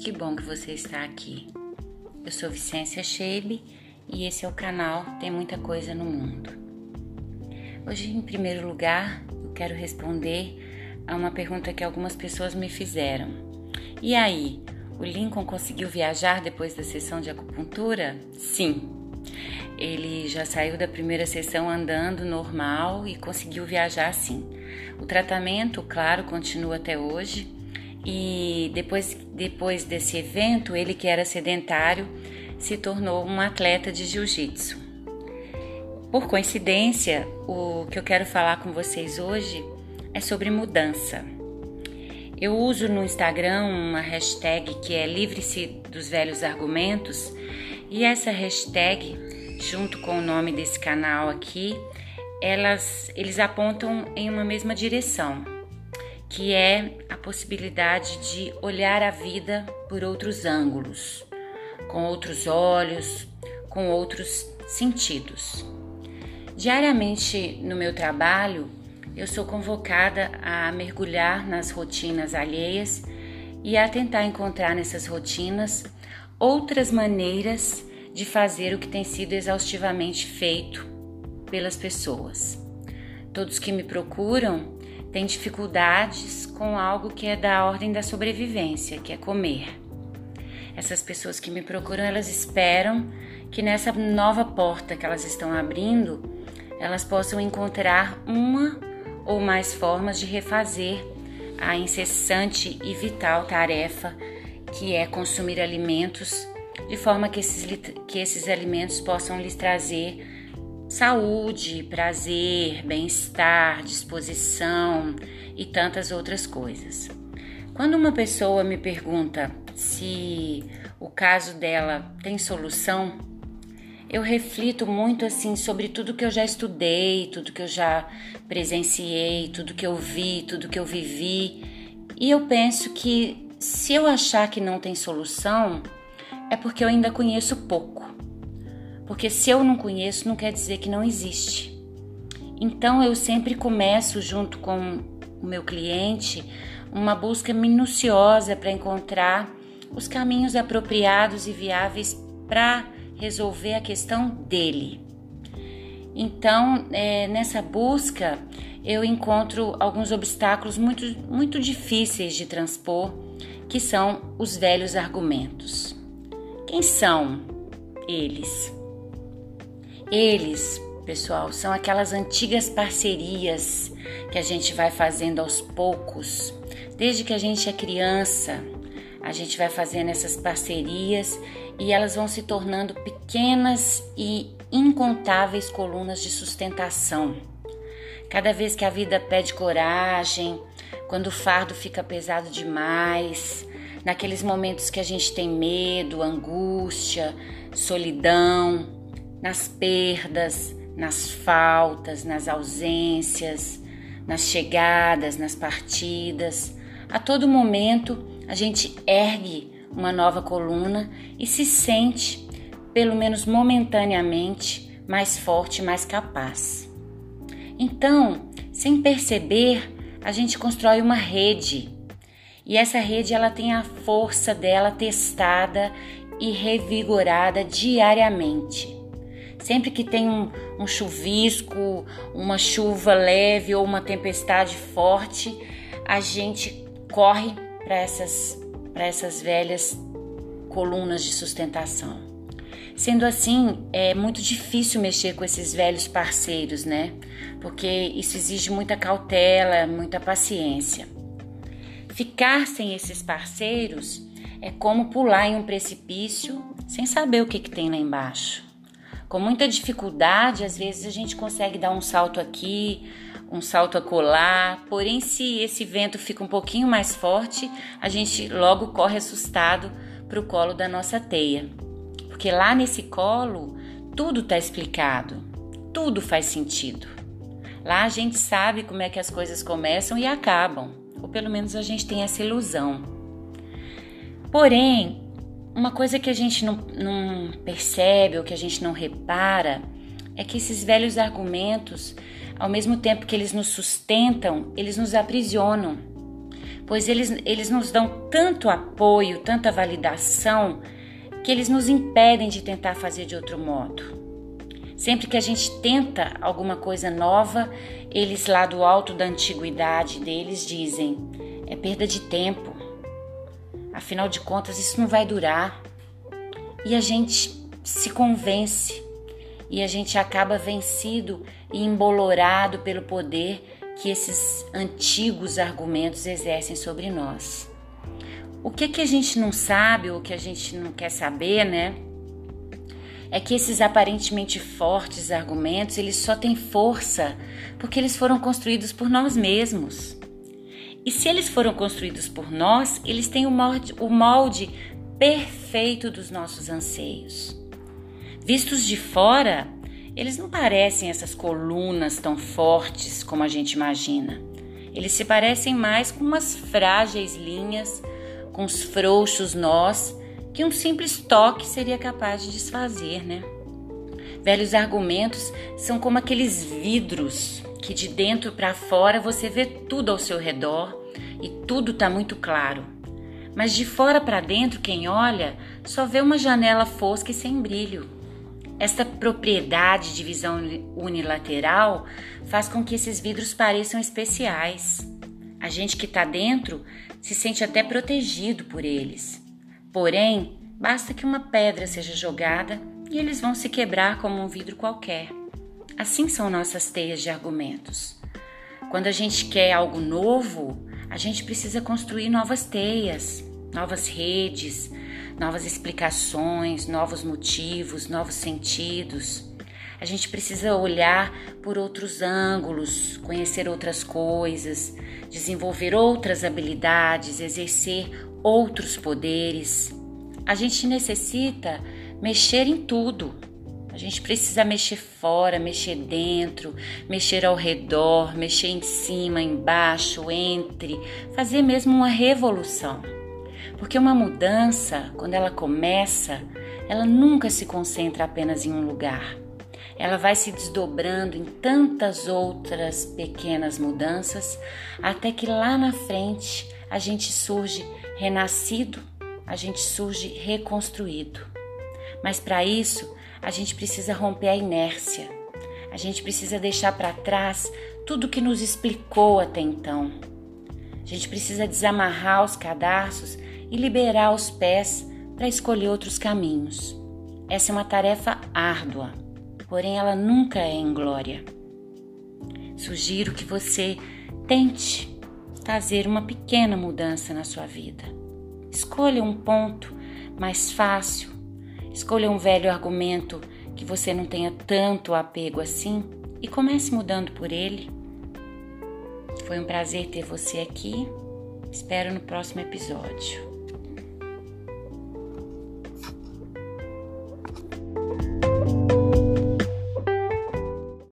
Que bom que você está aqui. Eu sou Vicência Schebe e esse é o canal Tem Muita Coisa no Mundo. Hoje, em primeiro lugar, eu quero responder a uma pergunta que algumas pessoas me fizeram. E aí, o Lincoln conseguiu viajar depois da sessão de acupuntura? Sim. Ele já saiu da primeira sessão andando normal e conseguiu viajar sim. O tratamento, claro, continua até hoje. E depois desse evento, ele que era sedentário, se tornou um atleta de jiu-jitsu. Por coincidência, o que eu quero falar com vocês hoje é sobre mudança. Eu uso no Instagram uma hashtag que é Livre-se dos Velhos Argumentos, e essa hashtag, junto com o nome desse canal aqui, eles apontam em uma mesma direção, que é a possibilidade de olhar a vida por outros ângulos, com outros olhos, com outros sentidos. Diariamente no meu trabalho, eu sou convocada a mergulhar nas rotinas alheias e a tentar encontrar nessas rotinas outras maneiras de fazer o que tem sido exaustivamente feito pelas pessoas. Todos que me procuram têm dificuldades com algo que é da ordem da sobrevivência, que é comer. Essas pessoas que me procuram, elas esperam que nessa nova porta que elas estão abrindo, elas possam encontrar uma ou mais formas de refazer a incessante e vital tarefa que é consumir alimentos de forma que esses alimentos possam lhes trazer saúde, prazer, bem-estar, disposição e tantas outras coisas. Quando uma pessoa me pergunta se o caso dela tem solução, eu reflito muito assim sobre tudo que eu já estudei, tudo que eu já presenciei, tudo que eu vi, tudo que eu vivi, e eu penso que se eu achar que não tem solução, é porque eu ainda conheço pouco. Porque se eu não conheço, não quer dizer que não existe. Então eu sempre começo, junto com o meu cliente, uma busca minuciosa para encontrar os caminhos apropriados e viáveis para resolver a questão dele. Então, nessa busca, eu encontro alguns obstáculos muito difíceis de transpor, que são os velhos argumentos. Quem são eles? Eles, pessoal, são aquelas antigas parcerias que a gente vai fazendo aos poucos. Desde que a gente é criança, a gente vai fazendo essas parcerias e elas vão se tornando pequenas e incontáveis colunas de sustentação. Cada vez que a vida pede coragem, quando o fardo fica pesado demais, naqueles momentos que a gente tem medo, angústia, solidão, nas perdas, nas faltas, nas ausências, nas chegadas, nas partidas. A todo momento a gente ergue uma nova coluna e se sente, pelo menos momentaneamente, mais forte, mais capaz. Então, sem perceber, a gente constrói uma rede. E essa rede ela tem a força dela testada e revigorada diariamente. Sempre que tem um chuvisco, uma chuva leve ou uma tempestade forte, a gente corre para essas velhas colunas de sustentação. Sendo assim, é muito difícil mexer com esses velhos parceiros, né? Porque isso exige muita cautela, muita paciência. Ficar sem esses parceiros é como pular em um precipício sem saber o que tem lá embaixo. Com muita dificuldade, às vezes a gente consegue dar um salto aqui, um salto acolá, porém se esse vento fica um pouquinho mais forte, a gente logo corre assustado para o colo da nossa teia. Porque lá nesse colo, tudo está explicado, tudo faz sentido. Lá a gente sabe como é que as coisas começam e acabam, ou pelo menos a gente tem essa ilusão. Porém, uma coisa que a gente não percebe ou que a gente não repara é que esses velhos argumentos, ao mesmo tempo que eles nos sustentam, eles nos aprisionam. pois eles nos dão tanto apoio, tanta validação, que eles nos impedem de tentar fazer de outro modo. Sempre que a gente tenta alguma coisa nova, eles lá do alto da antiguidade deles dizem: é perda de tempo, afinal de contas isso não vai durar. E a gente se convence e a gente acaba vencido e embolorado pelo poder que esses antigos argumentos exercem sobre nós. O que a gente não sabe ou o que a gente não quer saber, né? É que esses aparentemente fortes argumentos, eles só têm força porque eles foram construídos por nós mesmos. E se eles foram construídos por nós, eles têm o molde perfeito dos nossos anseios. Vistos de fora, eles não parecem essas colunas tão fortes como a gente imagina. Eles se parecem mais com umas frágeis linhas, com os frouxos nós, que um simples toque seria capaz de desfazer, né? Velhos argumentos são como aqueles vidros que de dentro para fora você vê tudo ao seu redor e tudo está muito claro. Mas de fora para dentro, quem olha só vê uma janela fosca e sem brilho. Esta propriedade de visão unilateral faz com que esses vidros pareçam especiais. A gente que está dentro se sente até protegido por eles. Porém, basta que uma pedra seja jogada e eles vão se quebrar como um vidro qualquer. Assim são nossas teias de argumentos. Quando a gente quer algo novo, a gente precisa construir novas teias, novas redes, novas explicações, novos motivos, novos sentidos. A gente precisa olhar por outros ângulos, conhecer outras coisas, desenvolver outras habilidades, exercer outros poderes. A gente necessita mexer em tudo. A gente precisa mexer fora, mexer dentro, mexer ao redor, mexer em cima, embaixo, entre, fazer mesmo uma revolução. Porque uma mudança, quando ela começa, ela nunca se concentra apenas em um lugar. Ela vai se desdobrando em tantas outras pequenas mudanças, até que lá na frente a gente surge renascido, a gente surge reconstruído. Mas para isso, a gente precisa romper a inércia. A gente precisa deixar para trás tudo que nos explicou até então. A gente precisa desamarrar os cadarços e liberar os pés para escolher outros caminhos. Essa é uma tarefa árdua, porém ela nunca é inglória. Sugiro que você tente fazer uma pequena mudança na sua vida. Escolha um ponto mais fácil, escolha um velho argumento que você não tenha tanto apego assim e comece mudando por ele. Foi um prazer ter você aqui. Espero no próximo episódio.